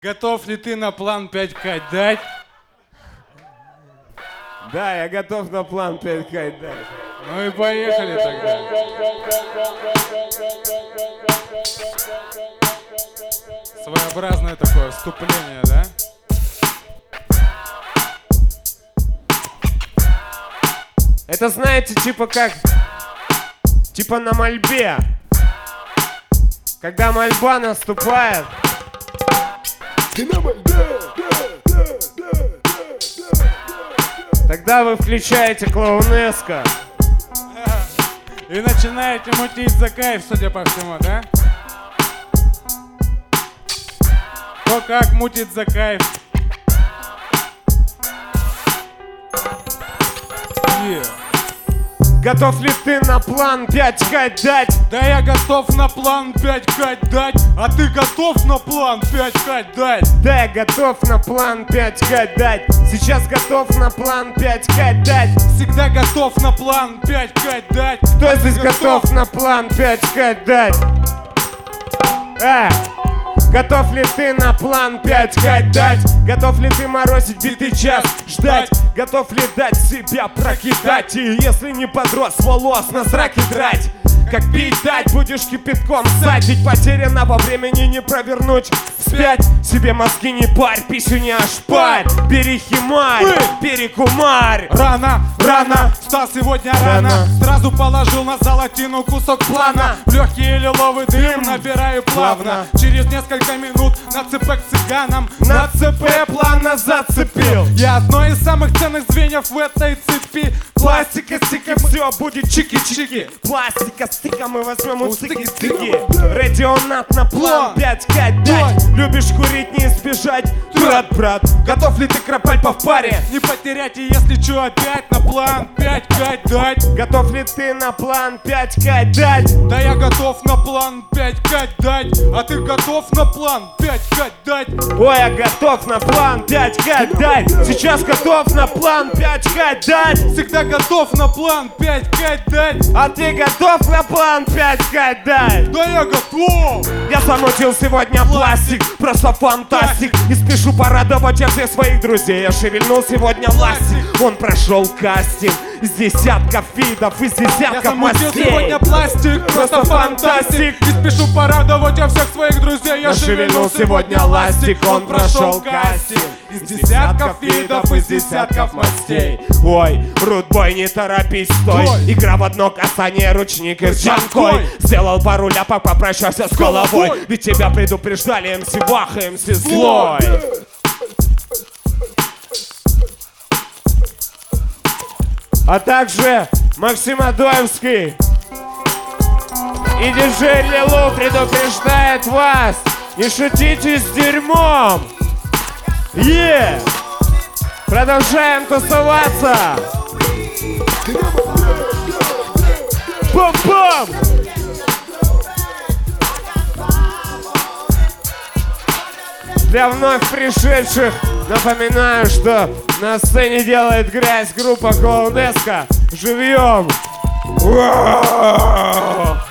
Готов ли ты на план 5К дать? Да, я готов на план 5К дать. Ну и поехали тогда. Своеобразное такое вступление, да? Это, знаете, типа как... Типа на мольбе. Когда мольба наступает. Тогда вы включаете клоунеско. И начинаете мутить за кайф, судя по всему, да? Кто как мутит за кайф. Готов ли ты на план 5К дать? Да я готов на план 5К дать. А ты готов на план 5К дать? Да, я готов на план 5К дать. Сейчас готов на план 5К дать. Всегда готов на план 5К дать. Кто здесь готов на план 5К дать? Готов ли ты на план 5К дать? Готов ли ты морозить битый час ждать? Готов ли дать себя прокидать? И если не подрос, волос на зраке драть? Как пить дать, будешь кипятком ссать. Ведь потерянного времени не провернуть вспять. Себе мозги не парь, писю не ошпарь. Бери химарь, бери кумарь. Рано, встал сегодня рано. Сразу положил на золотину кусок плана. В легкий лиловый дым набираю плавно. Через несколько минут на ЦП к цыганам. На ЦП плавно зацепил. Я одно из самых ценных звеньев в этой цепи. Пластика стика, все будет чики-чики. Пластика стика, мы возьмем у стыки-стыки. Радионат на план 5К дать. Любишь курить, не избежать, брат. Готов ли ты кропальпа в паре? Не потерять, и если чё, опять на план 5К дать. Готов ли ты на план 5К дать? Да я готов на план 5К дать. А ты готов на план 5К дать? Ой, я готов на план 5К дать. Сейчас готов на план 5К дать. Всегда готов на план 5К дать. А ты готов на план 5К дать? Да я готов. Я замутил сегодня пластик, просто фантастик. И спешу порадовать я всех своих друзей. Я шевельнул сегодня ластик. Он прошел кастинг из десятков видов, из десятков мастей. Я замутил сегодня пластик, просто фантастик. И спешу порадовать я всех своих друзей. Я шевельнул сегодня ластик. Он прошел кастинг из десятков видов, из десятков мастей. Ой, рудбой, не торопись, стой. Игра в одно касание, ручник из джанкой. Сделал пару ляпок, попрощался с головой. Ведь тебя предупреждали МС Ваха, МС Злой. А также Максим Адоевский и диджей Лилу предупреждает вас: не шутите с дерьмом. Продолжаем тусоваться. Бум-бум! Для вновь пришедших напоминаю, что на сцене делает грязь группа клоунеско. Живьем!